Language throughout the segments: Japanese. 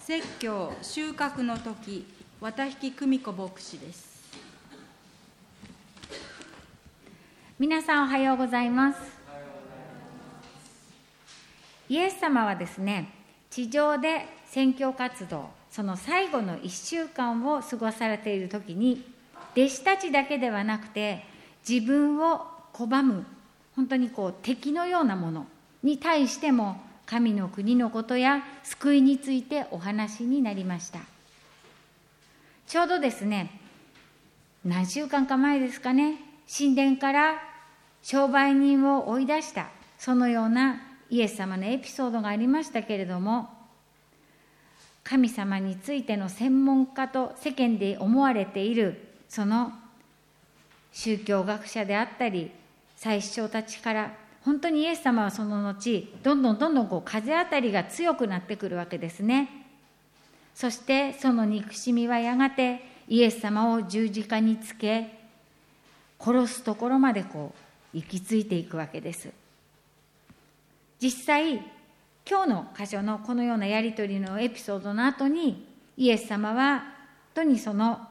説教収穫の時、綿引久美子牧師です。 皆さんおはようございます。イエス様はですね、地上で宣教活動、その最後の1週間を過ごされている時に、弟子たちだけではなくて自分を拒む本当に敵のようなものに対しても神の国のことや救いについてお話になりました。ちょうどですね、何週間か前ですかね、神殿から商売人を追い出したそのようなイエス様のエピソードがありましたけれども、神様についての専門家と世間で思われているその宗教学者であったり祭司長たちから、本当にイエス様はその後どんどん風当たりが強くなってくるわけですね。そしてその憎しみはやがてイエス様を十字架につけ殺すところまで行き着いていくわけです。実際今日の箇所のこのようなやり取りのエピソードの後に、イエス様は本当にその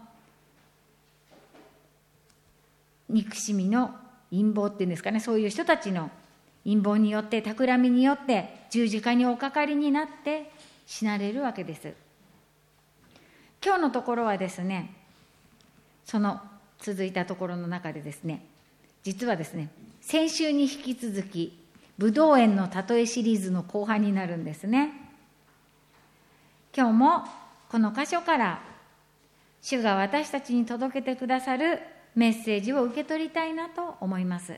憎しみの陰謀っていうんですかね、そういう人たちの陰謀によって、企みによって十字架におかかりになって死なれるわけです。今日のところはですね、その続いたところの中でですね、実はですね、先週に引き続きぶどう園の例えシリーズの後半になるんですね。今日もこの箇所から主が私たちに届けてくださるメッセージを受け取りたいなと思います。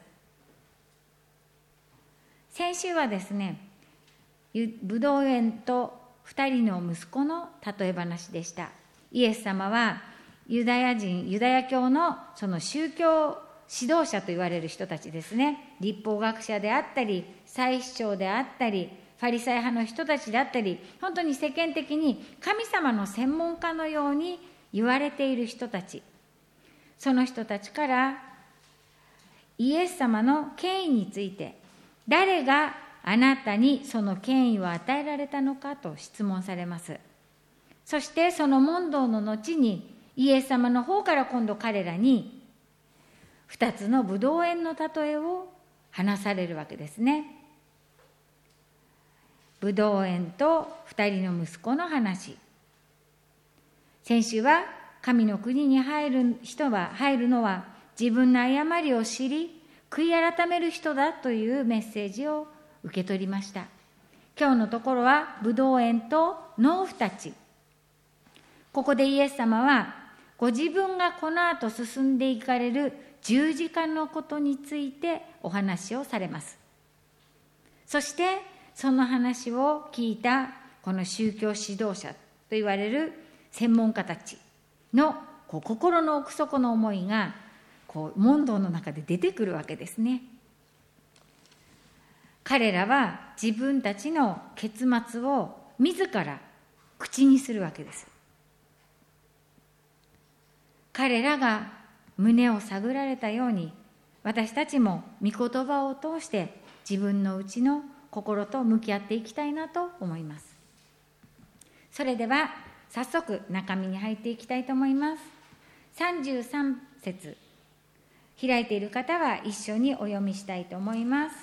先週はですね、ぶどう園と2人の息子の例え話でした。イエス様はユダヤ教のその宗教指導者と言われる人たちですね、律法学者であったり祭司長であったりファリサイ派の人たちであったり、本当に世間的に神様の専門家のように言われている人たち、その人たちからイエス様の権威について、誰があなたにその権威を与えられたのかと質問されます。そしてその問答の後にイエス様の方から今度彼らに2つのぶどう園の例えを話されるわけですね。ぶどう園と2人の息子の話。先週は神の国に入るのは自分の誤りを知り悔い改める人だというメッセージを受け取りました。今日のところはぶどう園と農夫たち。ここでイエス様はご自分がこの後進んでいかれる十字架のことについてお話をされます。そしてその話を聞いたこの宗教指導者と言われる専門家たちの心の奥底の思いが問答の中で出てくるわけですね。彼らは自分たちの結末を自ら口にするわけです。彼らが胸を探られたように、私たちも御言葉を通して自分の内の心と向き合っていきたいなと思います。それでは早速中身に入っていきたいと思います。33節、開いている方は一緒にお読みしたいと思います。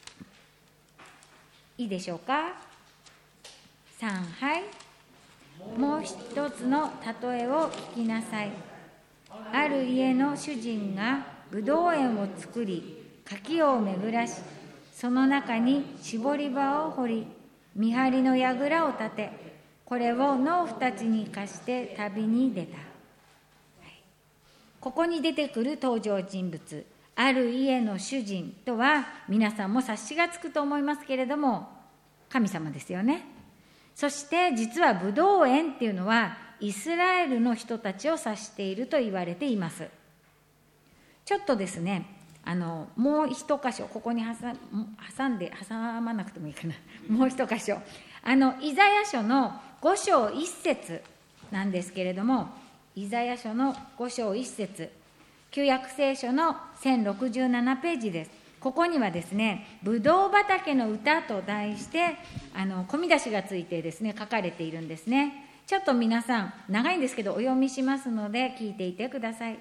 いいでしょうか。3、はい。もう一つの例えを聞きなさい。ある家の主人がぶどう園を作り、柿を巡らし、その中に絞り場を掘り、見張りの櫓を立て、これを農夫たちに貸して旅に出た。ここに出てくる登場人物、ある家の主人とは皆さんも察しがつくと思いますけれども、神様ですよね。そして実はぶどう園っていうのはイスラエルの人たちを指していると言われています。ちょっとですね、もう一箇所、ここに挟まなくてもいいかな。もう一箇所、イザヤ書の5章1節なんですけれども、イザヤ書の5章1節、旧約聖書の1067ページです。 ここにはですね、ぶどう畑の歌と題して込み出しがついてですね、書かれているんですね。ちょっと皆さん、長いんですけどお読みしますので聞いていてください。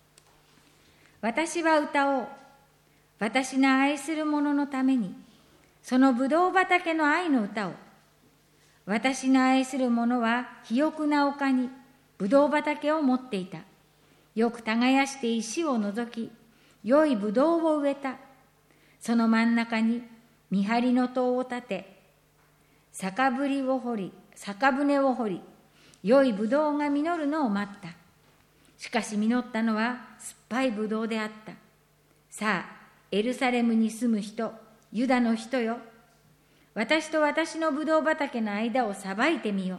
私は歌おう。私の愛する者のために、そのぶどう畑の愛の歌を。私の愛する者は肥沃な丘にぶどう畑を持っていた。よく耕して石を除き、良いぶどうを植えた。その真ん中に見張りの塔を建て、酒舟を掘り、良いぶどうが実るのを待った。しかし実ったのは酸っぱいぶどうであった。さあ、エルサレムに住む人、ユダの人よ。私と私のぶどう畑の間を裁いてみよう。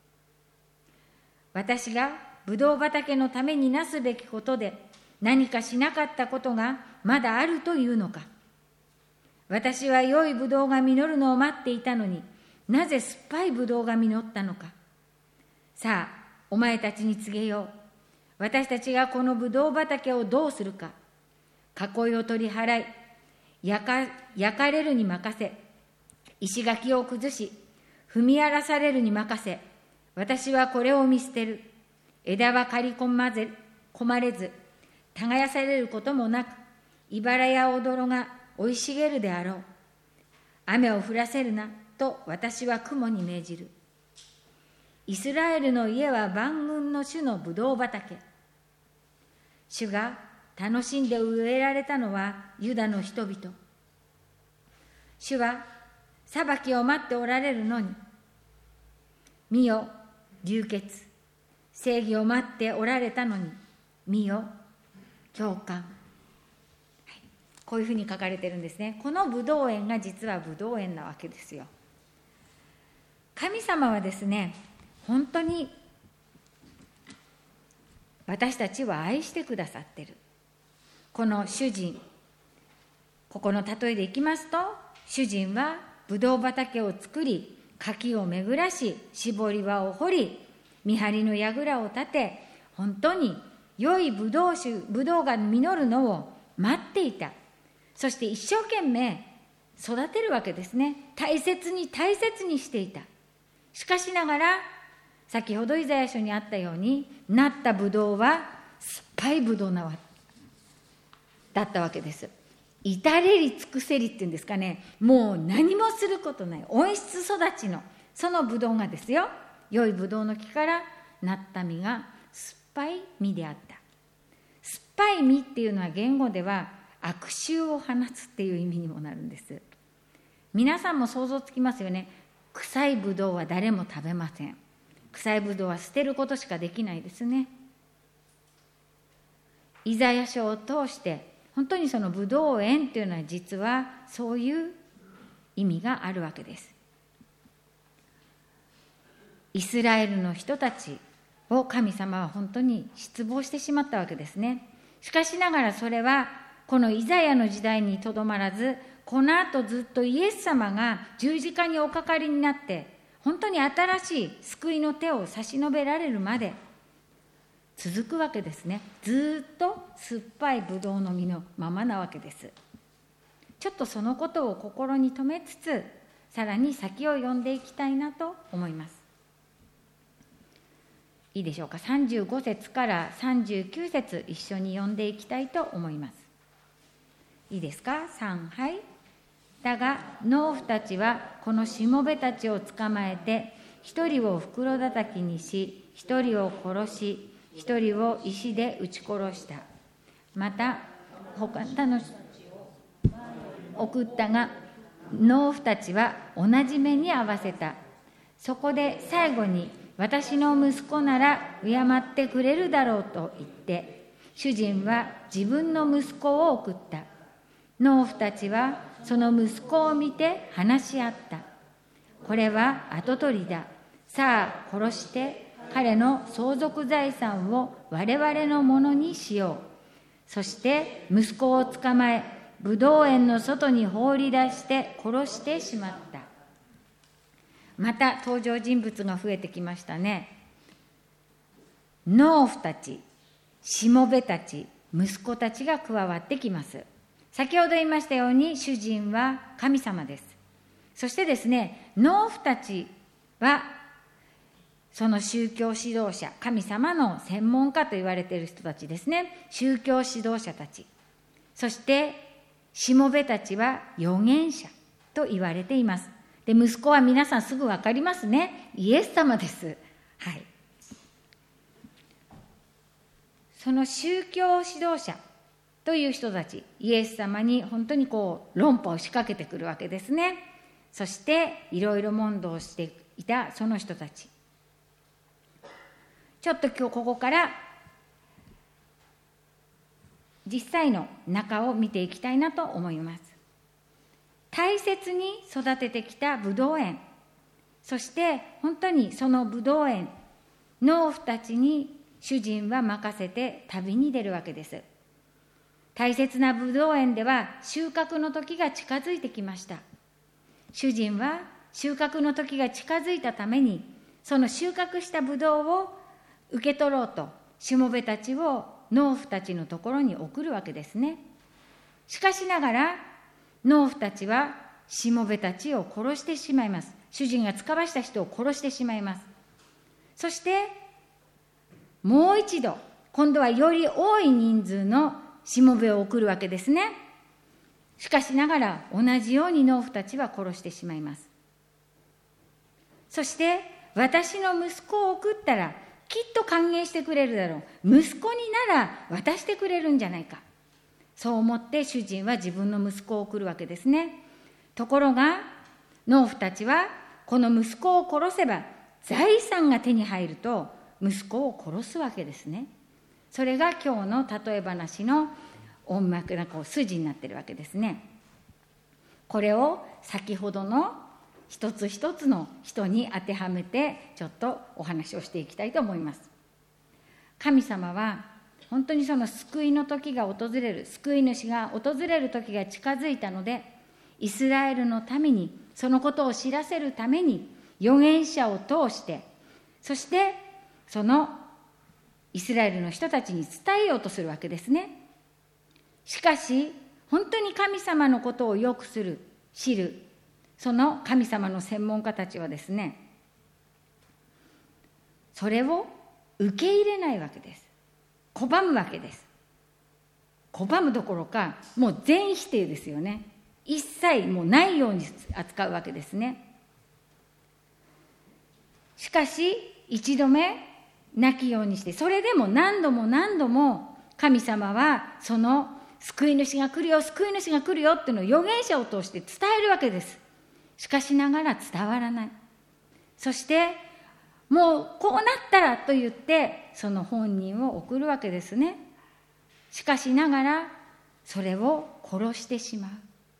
私がぶどう畑のためになすべきことで何かしなかったことがまだあるというのか。私は良いぶどうが実るのを待っていたのに、なぜ酸っぱいぶどうが実ったのか。さあ、お前たちに告げよう。私たちがこのぶどう畑をどうするか。囲いを取り払い、焼かれるに任せ、石垣を崩し、踏み荒らされるに任せ、私はこれを見捨てる。枝は刈り込まれず、耕されることもなく、茨やおどろが生い茂るであろう。雨を降らせるな、と私は雲に命じる。イスラエルの家は万軍の主のぶどう畑。主が楽しんで植えられたのはユダの人々。主は裁きを待っておられるのに、見よ、流血。正義を待っておられたのに、見よ、共感。こういうふうに書かれているんですね。このぶどう園が実はぶどう園なわけですよ。神様はですね、本当に私たちを愛してくださっている。この主人、ここの例えでいきますと、主人はぶどう畑を作り、柿を巡らし、搾り場を掘り、見張りの櫓を立て、本当に良いぶどうが実るのを待っていた。そして一生懸命育てるわけですね。大切にしていた。しかしながら、先ほどイザヤ書にあったように、なったぶどうは酸っぱいぶどうだったわけです。至れり尽くせりっていうんですかね、もう何もすることない温室育ちのそのぶどうがですよ、良いぶどうの木からなった実が酸っぱい実であった。酸っぱい実っていうのは言語では悪臭を放つっていう意味にもなるんです。皆さんも想像つきますよね。臭いぶどうは誰も食べません。臭いぶどうは捨てることしかできないですね。イザヤ書を通して本当にそのぶどう園というのは実はそういう意味があるわけです。イスラエルの人たちを神様は本当に失望してしまったわけですね。しかしながらそれはこのイザヤの時代にとどまらず、この後ずっとイエス様が十字架におかかりになって本当に新しい救いの手を差し伸べられるまで続くわけですね。ずっと酸っぱいぶどうの実のままなわけです。ちょっとそのことを心に留めつつ、さらに先を読んでいきたいなと思います。いいでしょうか。35節から39節一緒に読んでいきたいと思います。いいですか。3、はい。だが農夫たちはこのしもべたちを捕まえて、一人を袋叩きにし、一人を殺し、一人を石で撃ち殺した。また他の送ったが、農夫たちは同じ目に合わせた。そこで最後に、私の息子なら敬ってくれるだろうと言って、主人は自分の息子を送った。農夫たちはその息子を見て話し合った。これは跡取りだ。さあ殺して彼の相続財産を我々のものにしよう。そして息子を捕まえ、ぶどう園の外に放り出して殺してしまった。また登場人物が増えてきましたね。農夫たち、しもべたち、息子たちが加わってきます。 先ほど言いましたように、主人は神様です。そしてですね、農夫たちはその宗教指導者、神様の専門家と言われている人たちですね。宗教指導者たち。そしてしもべたちは預言者と言われています。で、息子は皆さんすぐ分かりますね。イエス様です。はい。その宗教指導者という人たち、イエス様に本当に論破を仕掛けてくるわけですね。そしていろいろ問答していたその人たち。ちょっと今日ここから実際の中を見ていきたいなと思います。大切に育ててきたブドウ園、そして本当にそのブドウ園、農夫たちに主人は任せて旅に出るわけです。大切なブドウ園では収穫の時が近づいてきました。主人は収穫の時が近づいたために、その収穫したブドウを受け取ろうと、しもべたちを農夫たちのところに送るわけですね。しかしながら、農夫たちはしもべたちを殺してしまいます。主人が使わした人を殺してしまいます。そして、もう一度、今度はより多い人数のしもべを送るわけですね。しかしながら、同じように農夫たちは殺してしまいます。そして、私の息子を送ったら、きっと歓迎してくれるだろう。息子になら渡してくれるんじゃないか。そう思って主人は自分の息子を送るわけですね。ところが、農夫たちは、この息子を殺せば、財産が手に入ると、息子を殺すわけですね。それが今日の例え話の大まかな筋になっているわけですね。これを先ほどの一つ一つの人に当てはめてちょっとお話をしていきたいと思います。神様は本当にその救いの時が訪れる、救い主が訪れる時が近づいたので、イスラエルのためにそのことを知らせるために預言者を通して、そしてそのイスラエルの人たちに伝えようとするわけですね。しかし本当に神様のことをよく知るその神様の専門家たちはですね、それを受け入れないわけです。拒むわけです。拒むどころか、もう全否定ですよね。一切もうないように扱うわけですね。しかし、一度目、泣きようにして、それでも何度も何度も神様はその救い主が来るよ、救い主が来るよっていうのを預言者を通して伝えるわけです。しかしながら伝わらない。そしてもうこうなったらと言ってその本人を送るわけですね。しかしながらそれを殺してしまう。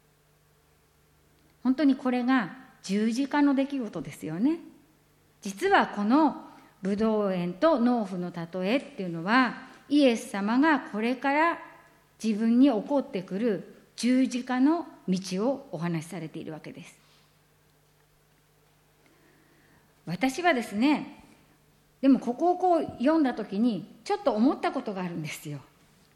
本当にこれが十字架の出来事ですよね。実はこのブドウ園と農夫の例えっていうのは、イエス様がこれから自分に起こってくる十字架の道をお話しされているわけです。私はですね、でもここを読んだ時にちょっと思ったことがあるんですよ。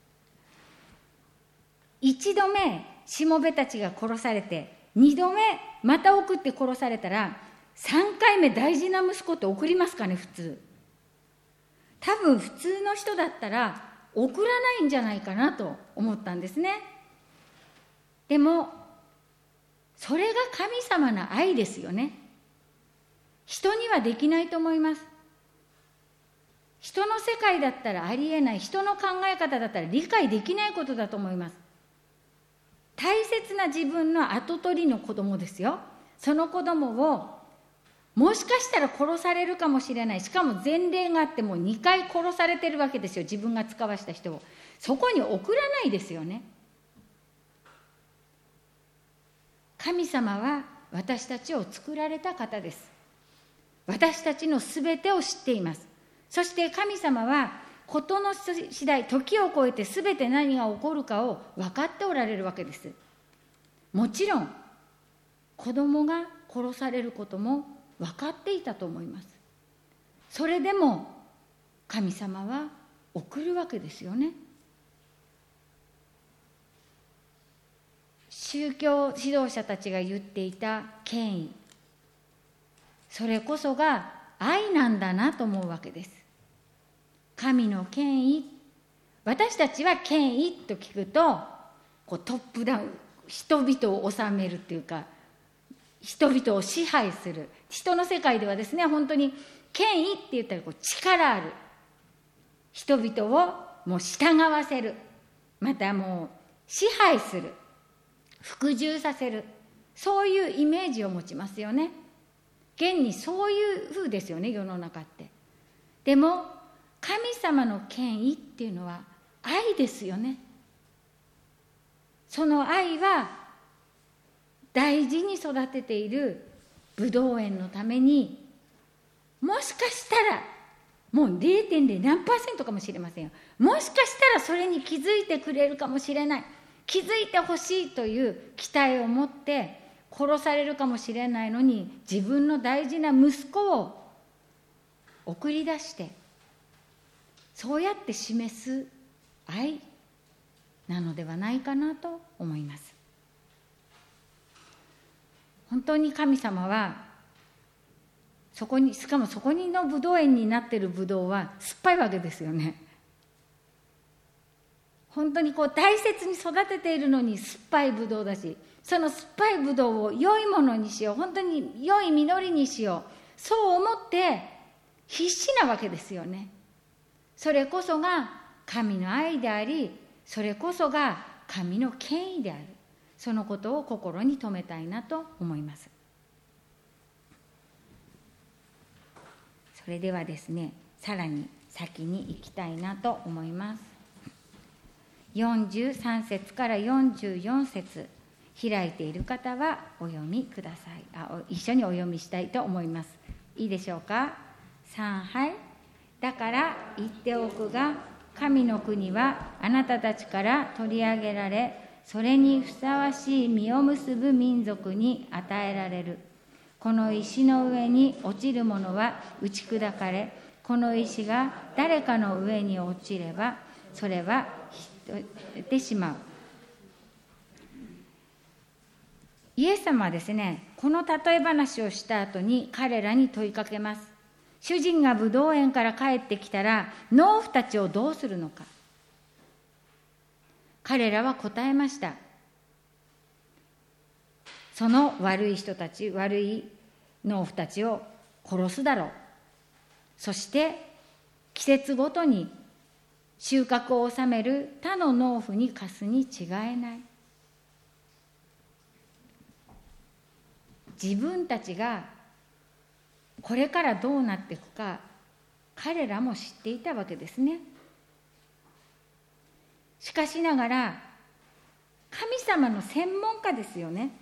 一度目しもべたちが殺されて、二度目また送って殺されたら、3回目大事な息子って送りますかね、普通。多分普通の人だったら送らないんじゃないかなと思ったんですね。でもそれが神様の愛ですよね。人にはできないと思います。人の世界だったらありえない、人の考え方だったら理解できないことだと思います。大切な自分の跡取りの子供ですよ。その子供をもしかしたら殺されるかもしれない。しかも前例があっても2回殺されてるわけですよ。自分が使わした人を。そこに送らないですよね。神様は私たちを作られた方です。私たちのすべてを知っています。そして神様は事の次第、時を超えてすべて何が起こるかを分かっておられるわけです。もちろん子供が殺されることも分かっていたと思います。それでも神様は送るわけですよね。 宗教指導者たちが言っていた権威、それこそが愛なんだなと思うわけです。神の権威、私たちは権威と聞くとトップダウン、人々を治めるっていうか、人々を支配する、人の世界ではですね、本当に権威って言ったら力ある、人々をもう従わせる、またもう支配する、服従させる、そういうイメージを持ちますよね。現にそういう風ですよね、世の中って。でも神様の権威っていうのは愛ですよね。その愛は大事に育てているブドウ園のために、もしかしたらもう 0.0 何%かもしれませんよ。もしかしたらそれに気づいてくれるかもしれない、気づいてほしいという期待を持って殺されるかもしれないのに、自分の大事な息子を送り出して、そうやって示す愛なのではないかなと思います。本当に神様はそこに、しかもそこにのブドウ園になっているブドウは酸っぱいわけですよね。本当に大切に育てているのに酸っぱいブドウだし、その酸っぱいブドウを良いものにしよう、本当に良い実りにしよう、そう思って必死なわけですよね。それこそが神の愛であり、それこそが神の権威である。そのことを心に留めたいなと思います。それではですね、さらに先に行きたいなと思います。43節から44節、開いている方はお読みください。一緒にお読みしたいと思います。いいでしょうか。3、はい。だから言っておくが、神の国はあなたたちから取り上げられ、それにふさわしい実を結ぶ民族に与えられる。この石の上に落ちるものは打ち砕かれ、この石が誰かの上に落ちれば、それは引ってしまう。イエス様はですね、この例え話をした後に彼らに問いかけます。主人がブドウ園から帰ってきたら、農夫たちをどうするのか。彼らは答えました。その悪い人たち、悪い農夫たちを殺すだろう。そして季節ごとに収穫を収める他の農夫に貸すに違いない。自分たちがこれからどうなっていくか、彼らも知っていたわけですね。しかしながら神様の専門家ですよね。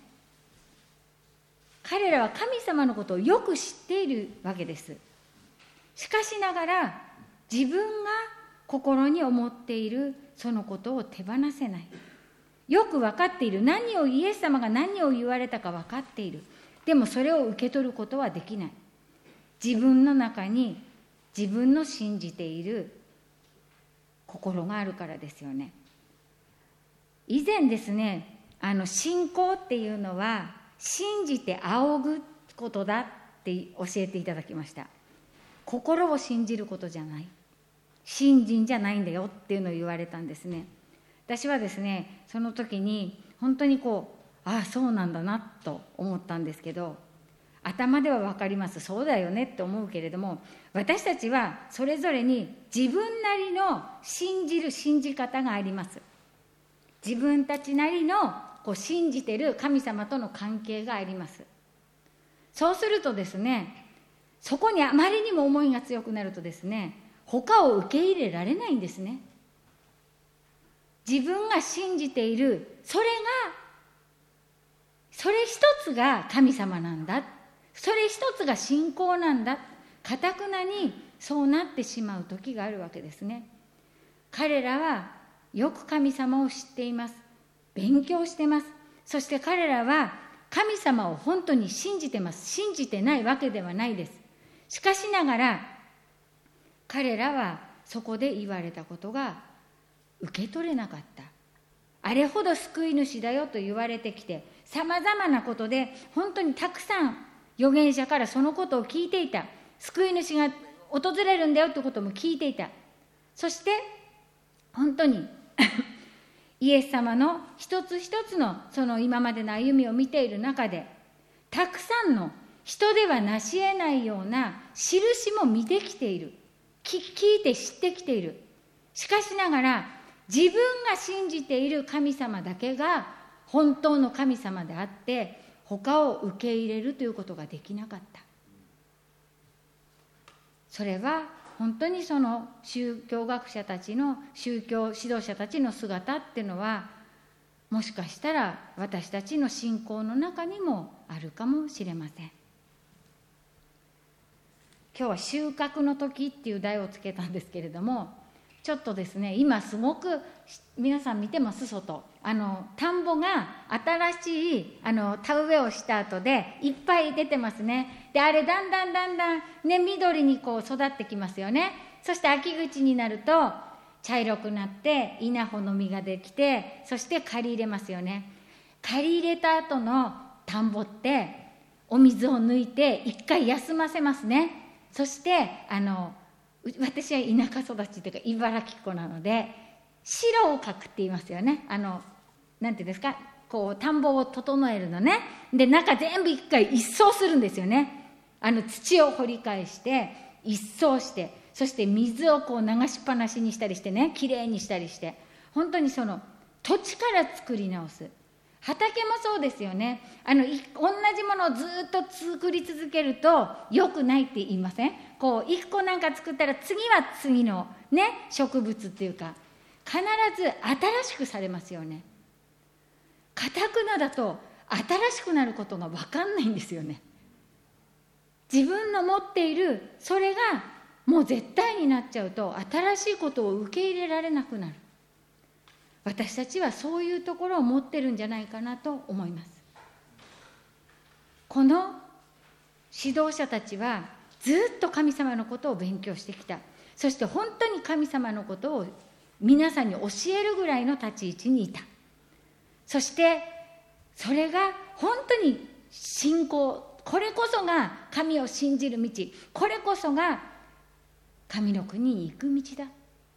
彼らは神様のことをよく知っているわけです。しかしながら自分が心に思っているそのことを手放せない。よく分かっている。イエス様が何を言われたか分かっている。でもそれを受け取ることはできない。自分の中に自分の信じている心があるからですよね。以前ですね、信仰っていうのは信じて仰ぐことだって教えていただきました。心を信じることじゃない、信心じゃないんだよっていうのを言われたんですね。私はですね、その時に本当にああそうなんだなと思ったんですけど、頭では分かります、そうだよねって思うけれども、私たちはそれぞれに自分なりの信じ方があります。自分たちなりの信じている神様との関係があります。そうするとですね、そこにあまりにも思いが強くなるとですね、他を受け入れられないんですね。自分が信じているそれ一つが神様なんだ、それ一つが信仰なんだ、堅くなにそうなってしまう時があるわけですね。彼らはよく神様を知っています。勉強してます。そして彼らは神様を本当に信じてます。信じてないわけではないです。しかしながら彼らはそこで言われたことが受け取れなかった。 あれほど救い主だよと言われてきて、さまざまなことで本当にたくさん預言者からそのことを聞いていた。救い主が訪れるんだよということも聞いていた。そして本当にイエス様の一つ一つのその今までの歩みを見ている中で、たくさんの人では成し得ないような印も見てきている。聞いて知ってきている。しかしながら自分が信じている神様だけが本当の神様であって、他を受け入れるということができなかった。それは本当にその宗教学者たちの、宗教指導者たちの姿っていうのは、もしかしたら私たちの信仰の中にもあるかもしれません。今日は収穫の時っていう題をつけたんですけれども、ちょっとですね、今すごく皆さん見てます？外田んぼが新しい田植えをした後でいっぱい出てますね。であれだんだんね、緑にこう育ってきますよね。そして秋口になると茶色くなって稲穂の実ができて、そして刈り入れますよね。刈り入れた後の田んぼってお水を抜いて一回休ませますね。そして私は田舎育ちというか茨城っ子なので、白をかくって言いますよね。なんていうんですか、こう田んぼを整えるのね。で中全部一回一掃するんですよね。土を掘り返して一掃して、そして水をこう流しっぱなしにしたりしてね、きれいにしたりして、本当にその土地から作り直す。畑もそうですよね。同じものをずっと作り続けると良くないって言いません？こう一個なんか作ったら次は次のね、植物っていうか必ず新しくされますよね。かたくなだと新しくなることが分かんないんですよね。自分の持っているそれがもう絶対になっちゃうと、新しいことを受け入れられなくなる。私たちはそういうところを持ってるんじゃないかなと思います。この指導者たちはずっと神様のことを勉強してきた。そして本当に神様のことを皆さんに教えるぐらいの立ち位置にいた。そしてそれが本当に信仰、これこそが神を信じる道、これこそが神の国に行く道だ、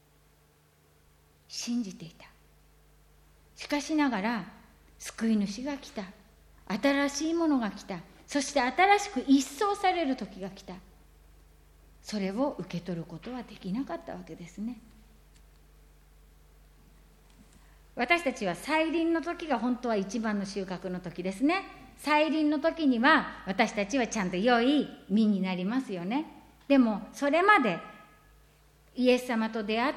信じていた。しかしながら救い主が来た。新しいものが来た。そして新しく一掃される時が来た。それを受け取ることはできなかったわけですね。私たちは再臨の時が本当は一番の収穫の時ですね。再臨の時には私たちはちゃんと良い実になりますよね。でもそれまでイエス様と出会って、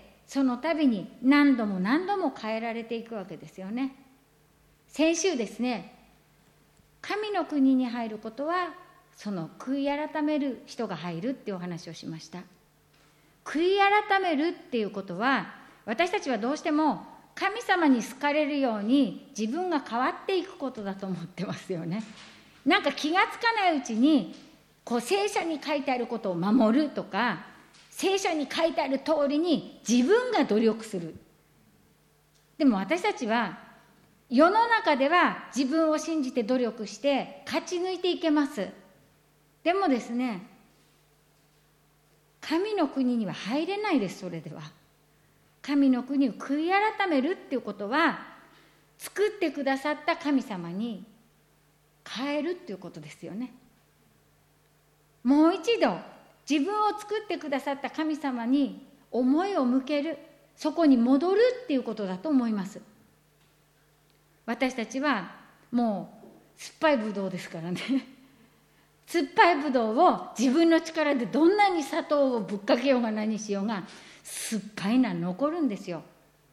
その度に何度も変えられていくわけですよね。先週ですね、神の国に入ることはその悔い改める人が入るっていうお話をしました。悔い改めるっていうことは、私たちはどうしても神様に好かれるように自分が変わっていくことだと思ってますよね。なんか気がつかないうちにこう聖書に書いてあることを守るとか、聖書に書いてある通りに自分が努力する。でも私たちは世の中では自分を信じて努力して勝ち抜いていけます。でもですね、神の国には入れないです。それでは神の国を悔い改めるっていうことは、作ってくださった神様に変えるっていうことですよね。もう一度自分を作ってくださった神様に思いを向ける、そこに戻るっていうことだと思います。私たちはもう酸っぱいぶどうですからね酸っぱいぶどうを自分の力でどんなに砂糖をぶっかけようが何しようが酸っぱいのは残るんですよ。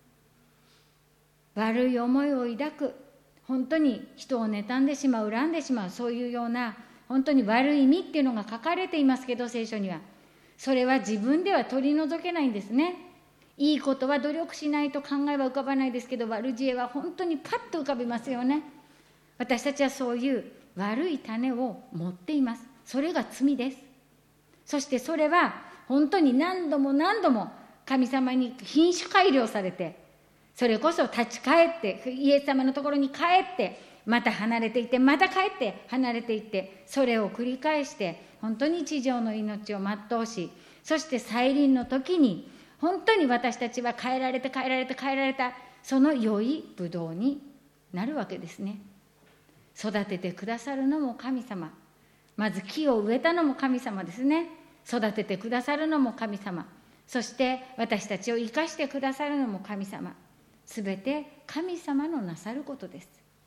悪い思いを抱く、本当に人を妬んでしまう、恨んでしまう、そういうような本当に悪い意味っていうのが書かれていますけど、聖書にはそれは自分では取り除けないんですね。いいことは努力しないと考えは浮かばないですけど、悪知恵は本当にパッと浮かびますよね。私たちはそういう悪い種を持っています。それが罪です。そしてそれは本当に何度も神様に品種改良されて、 それこそ立ち返って、イエス様のところに帰って、また離れていって、また帰って離れていって、それを繰り返して、本当に地上の命を全うし、そして再臨の時に、本当に私たちは変えられて、その良いブドウになるわけですね。育ててくださるのも神様。まず木を植えたのも神様ですね。育ててくださるのも神様。そして私たちを生かしてくださるのも神様。すべて神様のなさることです。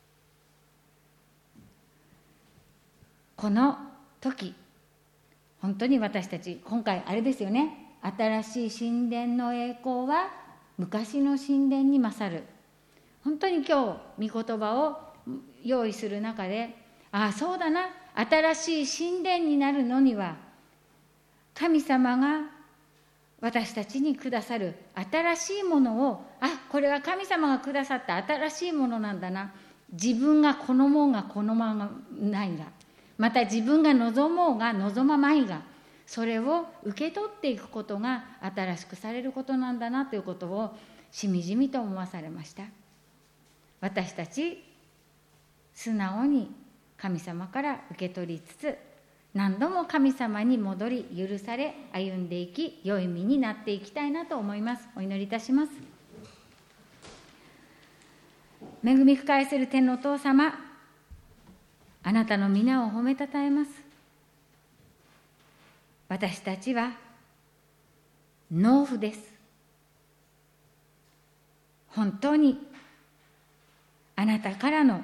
この時、本当に私たち、今回あれですよね、新しい神殿の栄光は昔の神殿に勝る。本当に今日御言葉を用意する中で、ああそうだな、新しい神殿になるのには神様が私たちにくださる新しいものを、これは神様がくださった新しいものなんだな、自分が好もうが好まないが、また自分が望もうが望まないが、それを受け取っていくことが新しくされることなんだなということをしみじみと思わされました。私たち素直に神様から受け取りつつ、何度も神様に戻り許され歩んでいき、良い身になっていきたいなと思います。お祈りいたします。恵み深いする天のお父様、あなたの皆を褒めたたえます。私たちは農夫です。本当にあなたからの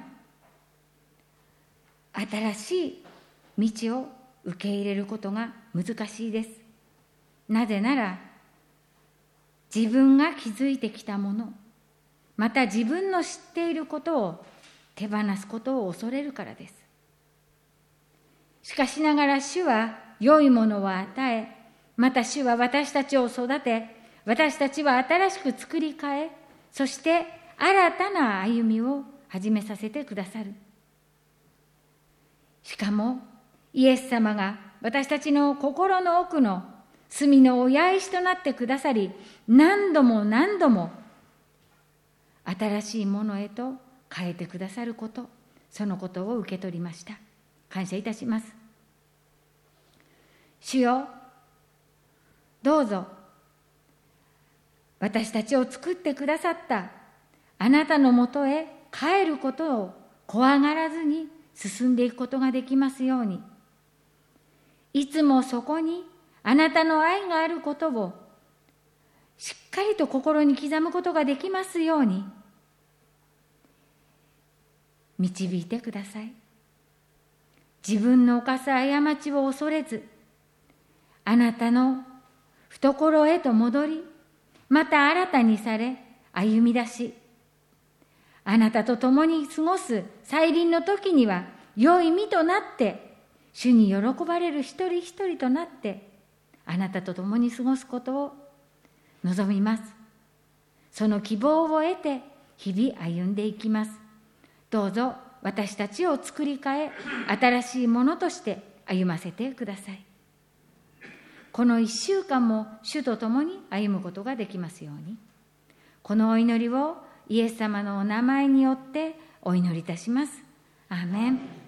新しい道を受け入れることが難しいです。なぜなら、自分が築いてきたもの、また自分の知っていることを手放すことを恐れるからです。しかしながら主は良いものを与え、また主は私たちを育て、私たちは新しく作り変え、そして新たな歩みを始めさせてくださる。しかもイエス様が私たちの心の奥の隅の親石となってくださり、何度も何度も新しいものへと変えてくださること、そのことを受け取りました。感謝いたします。主よ、どうぞ私たちを作ってくださったあなたのもとへ帰ることを怖がらずに進んでいくことができますように、いつもそこにあなたの愛があることをしっかりと心に刻むことができますように導いてください。自分の犯す過ちを恐れず、あなたの懐へと戻り、また新たにされ歩み出し、あなたと共に過ごす再臨の時には良い身となって、主に喜ばれる一人一人となって、あなたと共に過ごすことを望みます。その希望を得て日々歩んでいきます。どうぞ私たちを作り変え、新しいものとして歩ませてください。この1週間も主と共に歩むことができますように、このお祈りをイエス様のお名前によってお祈りいたします。アーメン。